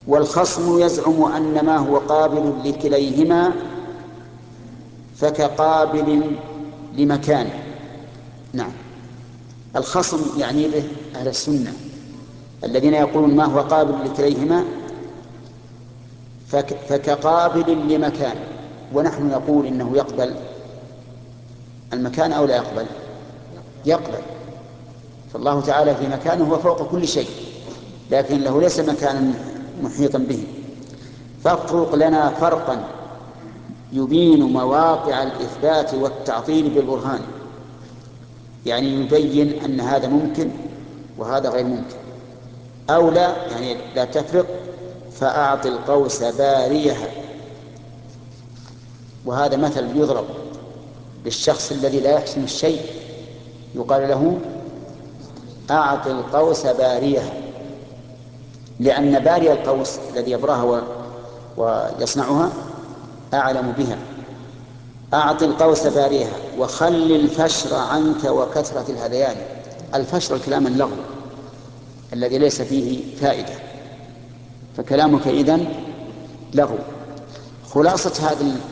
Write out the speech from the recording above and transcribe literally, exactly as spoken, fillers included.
والخصم يزعم أن ما هو قابل لكليهما فكقابل لمكان. نعم، الخصم يعني به أهل السنة الذين يقولون ما هو قابل لكليهما فك فكقابل لمكان، ونحن نقول إنه يقبل المكان أو لا يقبل؟ يقبل. فالله تعالى في مكانه هو فوق كل شيء، لكن له ليس مكانا محيطا به. فافرق لنا فرقا يبين مواقع الإثبات والتعطيل بالبرهان، يعني يبين أن هذا ممكن وهذا غير ممكن. أو لا، يعني لا تفرق، فأعط القوس باريها. وهذا مثل يضرب للشخص الذي لا يحسن الشيء، يقال له أعط القوس باريها، لأن باري القوس الذي يبراها ويصنعها أعلم بها. أعط القوس باريها وخل الفشر عنك وكثرة الهذيان. الفشر الكلام اللغو الذي ليس فيه فائدة، فكلامك إذن لغو. خلاصة هذا